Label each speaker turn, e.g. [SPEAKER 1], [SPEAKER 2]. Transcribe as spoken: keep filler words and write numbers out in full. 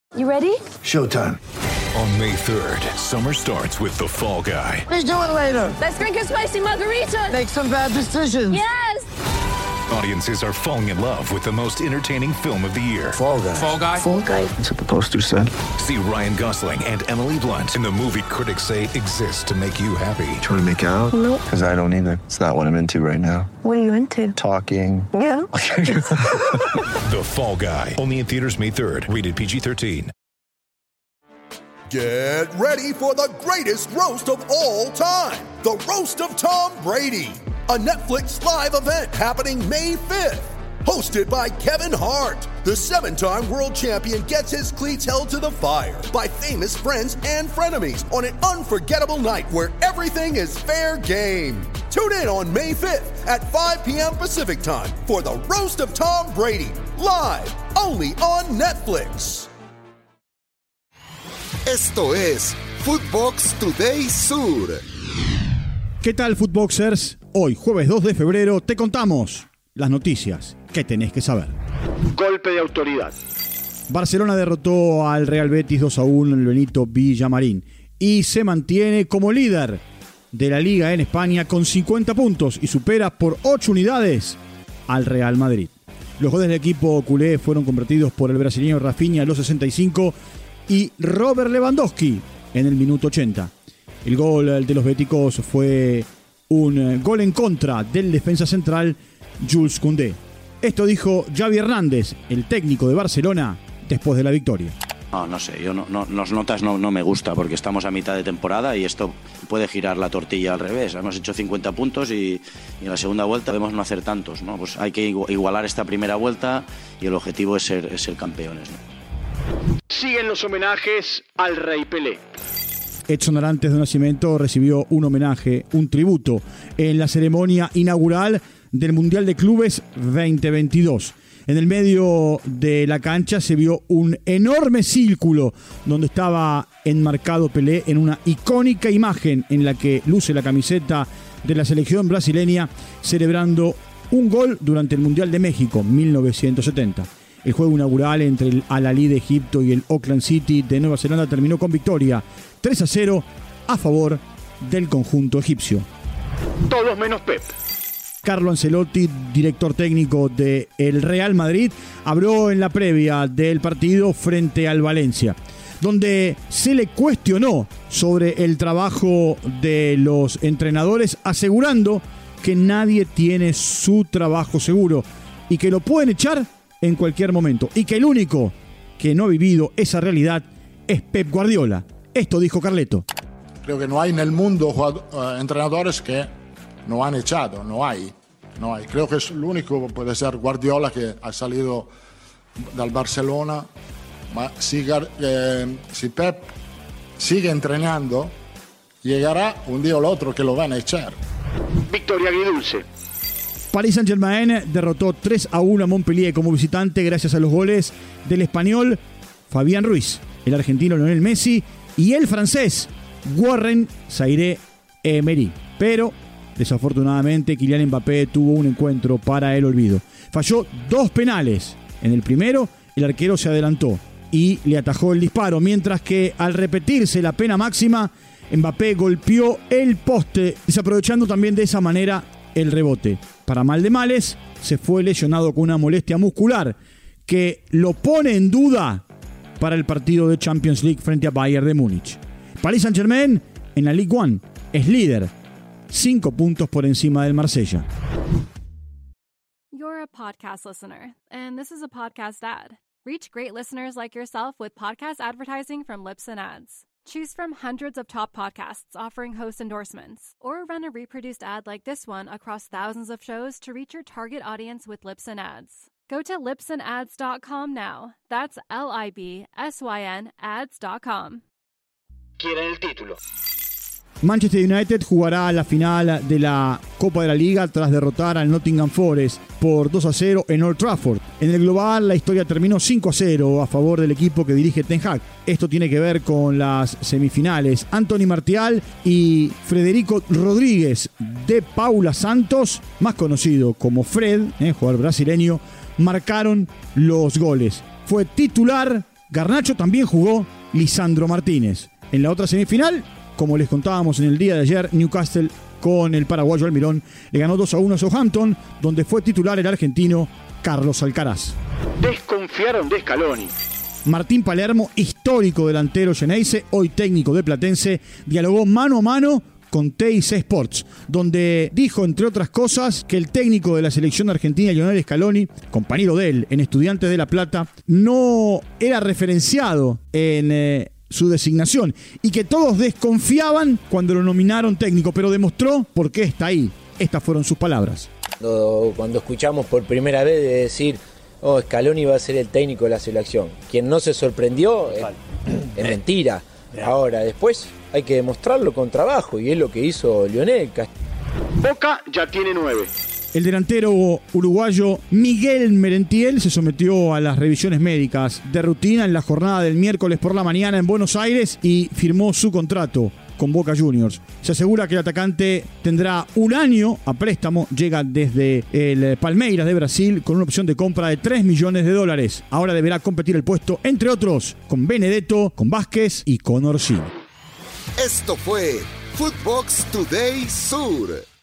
[SPEAKER 1] You ready?
[SPEAKER 2] Showtime.
[SPEAKER 3] On May third, summer starts with The Fall Guy.
[SPEAKER 1] Let's do it later. Let's drink a spicy margarita.
[SPEAKER 2] Make some bad decisions.
[SPEAKER 1] Yes!
[SPEAKER 3] Audiences are falling in love with the most entertaining film of the year.
[SPEAKER 2] Fall Guy.
[SPEAKER 3] Fall Guy?
[SPEAKER 1] Fall Guy.
[SPEAKER 2] That's what the poster said.
[SPEAKER 3] See Ryan Gosling and Emily Blunt in the movie critics say exists to make you happy.
[SPEAKER 2] Trying to make it out?
[SPEAKER 1] Nope.
[SPEAKER 2] Because I don't either. It's not what I'm into right now.
[SPEAKER 1] What are you into?
[SPEAKER 2] Talking.
[SPEAKER 1] Yeah.
[SPEAKER 3] The Fall Guy. Only in theaters May third. Rated P G thirteen.
[SPEAKER 4] Get ready for the greatest roast of all time. The Roast of Tom Brady. A Netflix live event happening May fifth. Hosted by Kevin Hart. The seven-time world champion gets his cleats held to the fire by famous friends and frenemies on an unforgettable night where everything is fair game. Tune in on May fifth at five p.m. Pacific time for the Roast of Tom Brady. Live only on Netflix.
[SPEAKER 5] Esto es Footbox Today Sur.
[SPEAKER 6] ¿Qué tal, Footboxers? Hoy, jueves dos de febrero, te contamos las noticias que tenés que saber.
[SPEAKER 7] Golpe de autoridad.
[SPEAKER 6] Barcelona derrotó al Real Betis dos a uno en el Benito Villamarín y se mantiene como líder de la Liga en España con cincuenta puntos y supera por ocho unidades al Real Madrid. Los goles del equipo culé fueron convertidos por el brasileño Rafinha a los sesenta y cinco y Robert Lewandowski en el minuto ochenta. El gol de los béticos fue un gol en contra del defensa central Jules Koundé. Esto dijo Xavi Hernández, el técnico de Barcelona, después de la victoria.
[SPEAKER 8] No, no sé, yo no, no, los notas no, no me gusta porque estamos a mitad de temporada y esto puede girar la tortilla al revés. Hemos hecho cincuenta puntos y, y en la segunda vuelta debemos no hacer tantos, ¿no? Pues hay que igualar esta primera vuelta y el objetivo es ser, es ser campeones, ¿no?
[SPEAKER 7] Siguen los homenajes al Rey Pelé.
[SPEAKER 6] Edson Arantes de Nascimento recibió un homenaje, un tributo, en la ceremonia inaugural del Mundial de Clubes veinte veintidós. En el medio de la cancha se vio un enorme círculo donde estaba enmarcado Pelé en una icónica imagen en la que luce la camiseta de la selección brasileña celebrando un gol durante el Mundial de México mil novecientos setenta. El juego inaugural entre el Al-Ahly de Egipto y el Auckland City de Nueva Zelanda terminó con victoria tres a cero a favor del conjunto egipcio.
[SPEAKER 7] Todos menos Pep.
[SPEAKER 6] Carlo Ancelotti, director técnico del Real Madrid, habló en la previa del partido frente al Valencia, donde se le cuestionó sobre el trabajo de los entrenadores, asegurando que nadie tiene su trabajo seguro y que lo pueden echar en cualquier momento, y que el único que no ha vivido esa realidad es Pep Guardiola. Esto dijo Carleto.
[SPEAKER 9] Creo que no hay en el mundo jugador, uh, entrenadores que no han echado, no hay, no hay. Creo que es el único, puede ser Guardiola, que ha salido del Barcelona. Ma si, eh, si Pep sigue entrenando, llegará un día o el otro que lo van a echar.
[SPEAKER 7] Victoria agridulce.
[SPEAKER 6] Paris Saint-Germain derrotó tres a uno a Montpellier como visitante gracias a los goles del español Fabián Ruiz, el argentino Lionel Messi y el francés Warren Zaïre-Emery. Pero, desafortunadamente, Kylian Mbappé tuvo un encuentro para el olvido. Falló dos penales. En el primero, el arquero se adelantó y le atajó el disparo, mientras que al repetirse la pena máxima, Mbappé golpeó el poste, desaprovechando también de esa manera el rebote. Para mal de males, se fue lesionado con una molestia muscular que lo pone en duda para el partido de Champions League frente a Bayern de Múnich. Paris Saint-Germain en la Ligue uno es líder, cinco puntos por encima del Marsella.
[SPEAKER 10] You're a podcast listener, and this is a podcast ad. Reach great listeners like yourself with podcast advertising from Libsyn Ads. Choose from hundreds of top podcasts offering host endorsements, or run a reproduced ad like this one across thousands of shows to reach your target audience with Libsyn Ads. Go to libsyn ads dot com now. That's L I B S Y N ads dot com.
[SPEAKER 7] Quieren el título.
[SPEAKER 6] Manchester United jugará la final de la Copa de la Liga tras derrotar al Nottingham Forest por dos a cero en Old Trafford. En el global, la historia terminó cinco a cero a favor del equipo que dirige Ten Hag. Esto tiene que ver con las semifinales. Anthony Martial y Federico Rodríguez de Paula Santos, más conocido como Fred, eh, jugador brasileño, marcaron los goles. Fue titular Garnacho también jugó Lisandro Martínez. En la otra semifinal, como les contábamos en el día de ayer, Newcastle con el paraguayo Almirón le ganó dos a uno a Southampton, donde fue titular el argentino Carlos Alcaraz.
[SPEAKER 7] Desconfiaron de Scaloni.
[SPEAKER 6] Martín Palermo, histórico delantero Xeneize, hoy técnico de Platense, dialogó mano a mano con T I C Sports, donde dijo, entre otras cosas, que el técnico de la selección argentina, Lionel Scaloni, compañero de él en Estudiantes de La Plata, no era referenciado en eh, su designación y que todos desconfiaban cuando lo nominaron técnico, pero demostró por qué está ahí. Estas fueron sus palabras.
[SPEAKER 11] Cuando, cuando escuchamos por primera vez de decir, oh, Scaloni va a ser el técnico de la selección, quien no se sorprendió es, es mentira. Ahora, después hay que demostrarlo con trabajo y es lo que hizo Lionel.
[SPEAKER 7] Boca ya tiene nueve.
[SPEAKER 6] El delantero uruguayo Miguel Merentiel se sometió a las revisiones médicas de rutina en la jornada del miércoles por la mañana en Buenos Aires y firmó su contrato con Boca Juniors. Se asegura que el atacante tendrá un año a préstamo, llega desde el Palmeiras de Brasil con una opción de compra de tres millones de dólares. Ahora deberá competir el puesto, entre otros, con Benedetto, con Vázquez y con Orsini.
[SPEAKER 5] Esto fue Footbox Today Sur.